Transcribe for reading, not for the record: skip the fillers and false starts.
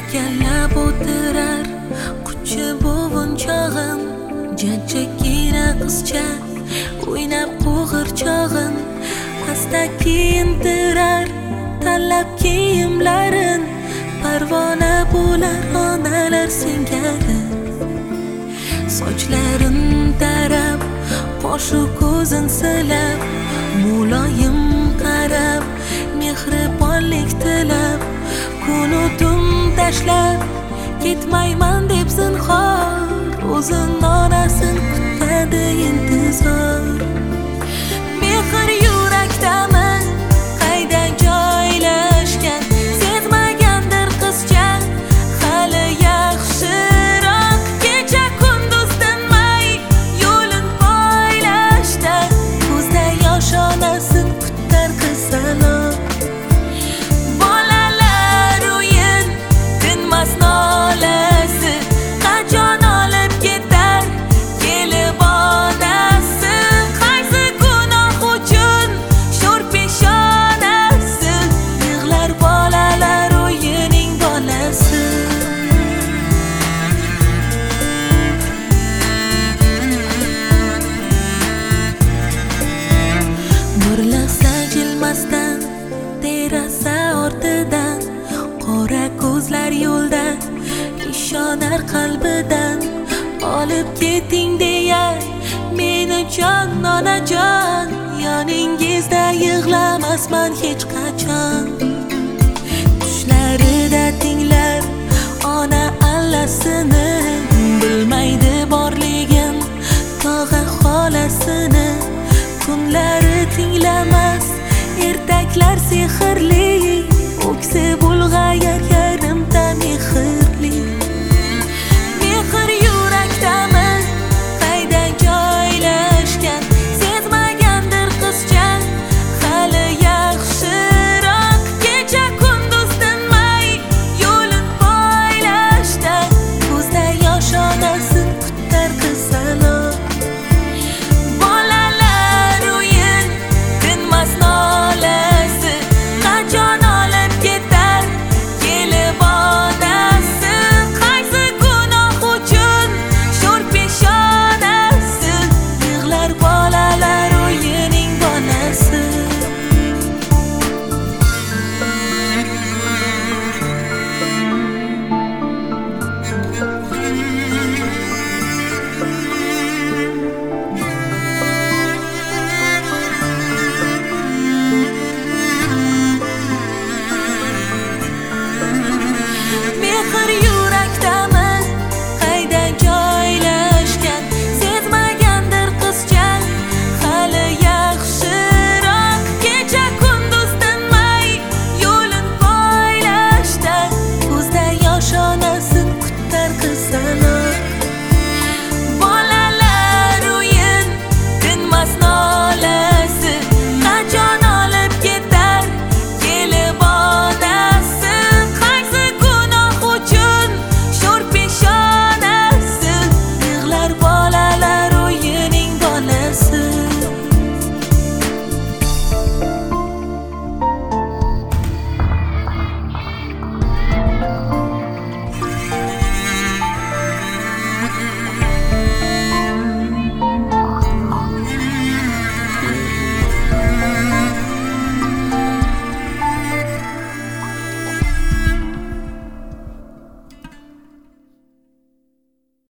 Yakkalab o'tirar quchi buvunchog'im, jajjagina qizcha o'ynab qo'g'irchog'in, asta kiyintirar tanlab kiyimlarin, parvona bo'lar onalar singari. Sochlarin tarab, qoshu ko'zin silab, muloyim qarab, mehribonlik tilab, kunu tun tashlab ketmayman deb zinhor, o'zin onasin kutadi intizor. Mehr yurakdami, qayda joylashgan, sezmagandir qizcha hali yaxshiroq. Kecha kunduz tinmay yo'lin poylashda, ko'zda yosh onasin kutar qizaloq. Bolalar o'yin tinmas nolasi, qachon olib ketar kelib onasi. Qaysi gunoh uchun sho'r peshonasi, yig'lar bolalar o'yining bolasi. Bir lahza jilmasdan, deraza ortidan, qora ko'zlar yo'lda ishonar qalbidan. Olib keting deyay meni jon onajon, yoningizda yig'lamasman hech qachon. Tushlarida tinglar ona allasini, bilmaydi borligin tog'a xolasini. Kunlari tinglamas ertaklar sehrli, o'ksib